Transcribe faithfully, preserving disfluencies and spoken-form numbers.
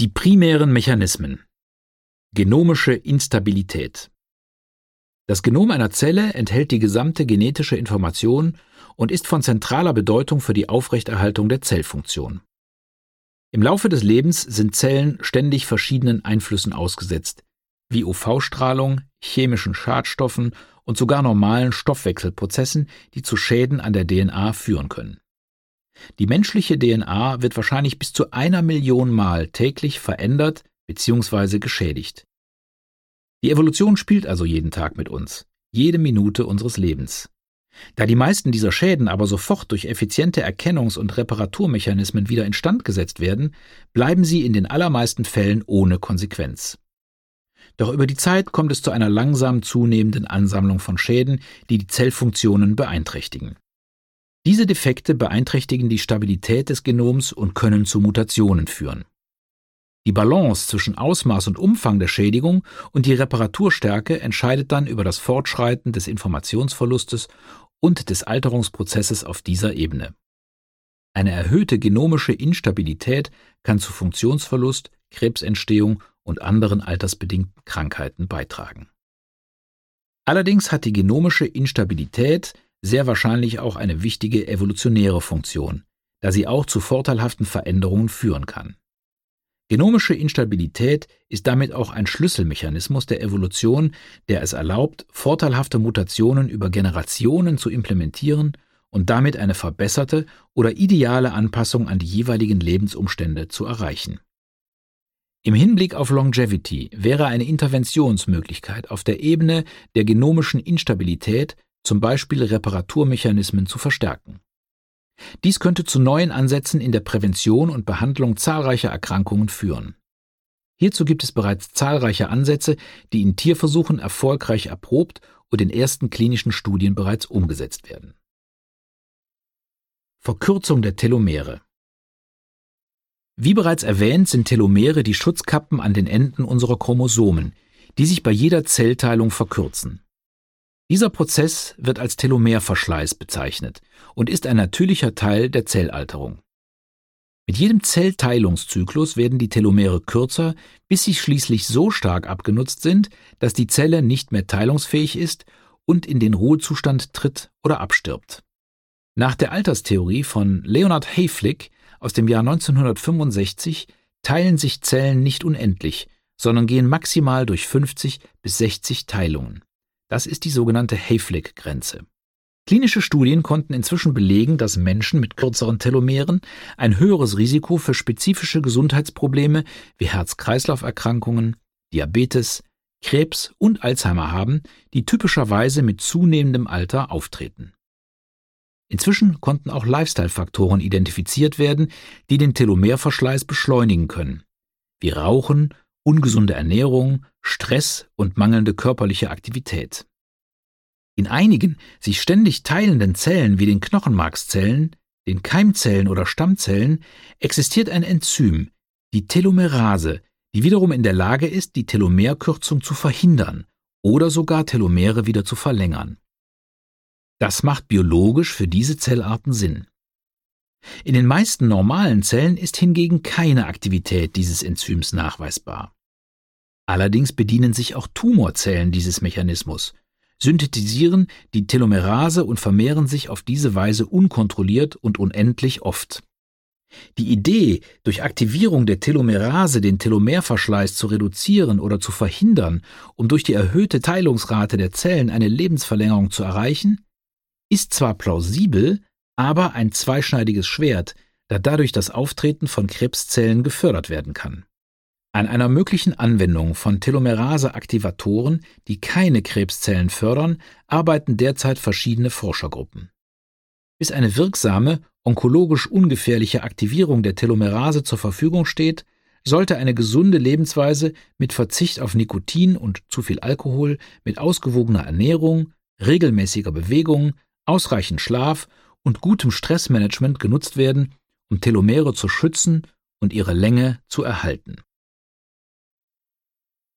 Die primären Mechanismen. Genomische Instabilität. Das Genom einer Zelle enthält die gesamte genetische Information und ist von zentraler Bedeutung für die Aufrechterhaltung der Zellfunktion. Im Laufe des Lebens sind Zellen ständig verschiedenen Einflüssen ausgesetzt, wie U V-Strahlung, chemischen Schadstoffen und sogar normalen Stoffwechselprozessen, die zu Schäden an der D N A führen können. Die menschliche D N A wird wahrscheinlich bis zu einer Million Mal täglich verändert bzw. geschädigt. Die Evolution spielt also jeden Tag mit uns, jede Minute unseres Lebens. Da die meisten dieser Schäden aber sofort durch effiziente Erkennungs- und Reparaturmechanismen wieder instand gesetzt werden, bleiben sie in den allermeisten Fällen ohne Konsequenz. Doch über die Zeit kommt es zu einer langsam zunehmenden Ansammlung von Schäden, die die Zellfunktionen beeinträchtigen. Diese Defekte beeinträchtigen die Stabilität des Genoms und können zu Mutationen führen. Die Balance zwischen Ausmaß und Umfang der Schädigung und die Reparaturstärke entscheidet dann über das Fortschreiten des Informationsverlustes und des Alterungsprozesses auf dieser Ebene. Eine erhöhte genomische Instabilität kann zu Funktionsverlust, Krebsentstehung und anderen altersbedingten Krankheiten beitragen. Allerdings hat die genomische Instabilität sehr wahrscheinlich auch eine wichtige evolutionäre Funktion, da sie auch zu vorteilhaften Veränderungen führen kann. Genomische Instabilität ist damit auch ein Schlüsselmechanismus der Evolution, der es erlaubt, vorteilhafte Mutationen über Generationen zu implementieren und damit eine verbesserte oder ideale Anpassung an die jeweiligen Lebensumstände zu erreichen. Im Hinblick auf Longevity wäre eine Interventionsmöglichkeit auf der Ebene der genomischen Instabilität, zum Beispiel Reparaturmechanismen, zu verstärken. Dies könnte zu neuen Ansätzen in der Prävention und Behandlung zahlreicher Erkrankungen führen. Hierzu gibt es bereits zahlreiche Ansätze, die in Tierversuchen erfolgreich erprobt und in ersten klinischen Studien bereits umgesetzt werden. Verkürzung der Telomere. Wie bereits erwähnt, sind Telomere die Schutzkappen an den Enden unserer Chromosomen, die sich bei jeder Zellteilung verkürzen. Dieser Prozess wird als Telomerverschleiß bezeichnet und ist ein natürlicher Teil der Zellalterung. Mit jedem Zellteilungszyklus werden die Telomere kürzer, bis sie schließlich so stark abgenutzt sind, dass die Zelle nicht mehr teilungsfähig ist und in den Ruhezustand tritt oder abstirbt. Nach der Alterstheorie von Leonard Hayflick aus dem Jahr neunzehnhundertfünfundsechzig teilen sich Zellen nicht unendlich, sondern gehen maximal durch fünfzig bis sechzig Teilungen. Das ist die sogenannte Hayflick-Grenze. Klinische Studien konnten inzwischen belegen, dass Menschen mit kürzeren Telomeren ein höheres Risiko für spezifische Gesundheitsprobleme wie Herz-Kreislauf-Erkrankungen, Diabetes, Krebs und Alzheimer haben, die typischerweise mit zunehmendem Alter auftreten. Inzwischen konnten auch Lifestyle-Faktoren identifiziert werden, die den Telomerverschleiß beschleunigen können, wie Rauchen, ungesunde Ernährung, Stress und mangelnde körperliche Aktivität. In einigen sich ständig teilenden Zellen wie den Knochenmarkszellen, den Keimzellen oder Stammzellen existiert ein Enzym, die Telomerase, die wiederum in der Lage ist, die Telomerkürzung zu verhindern oder sogar Telomere wieder zu verlängern. Das macht biologisch für diese Zellarten Sinn. In den meisten normalen Zellen ist hingegen keine Aktivität dieses Enzyms nachweisbar. Allerdings bedienen sich auch Tumorzellen dieses Mechanismus, synthetisieren die Telomerase und vermehren sich auf diese Weise unkontrolliert und unendlich oft. Die Idee, durch Aktivierung der Telomerase den Telomerverschleiß zu reduzieren oder zu verhindern, um durch die erhöhte Teilungsrate der Zellen eine Lebensverlängerung zu erreichen, ist zwar plausibel, aber ein zweischneidiges Schwert, da dadurch das Auftreten von Krebszellen gefördert werden kann. An einer möglichen Anwendung von Telomerase-Aktivatoren, die keine Krebszellen fördern, arbeiten derzeit verschiedene Forschergruppen. Bis eine wirksame, onkologisch ungefährliche Aktivierung der Telomerase zur Verfügung steht, sollte eine gesunde Lebensweise mit Verzicht auf Nikotin und zu viel Alkohol, mit ausgewogener Ernährung, regelmäßiger Bewegung, ausreichend Schlaf und gutem Stressmanagement genutzt werden, um Telomere zu schützen und ihre Länge zu erhalten.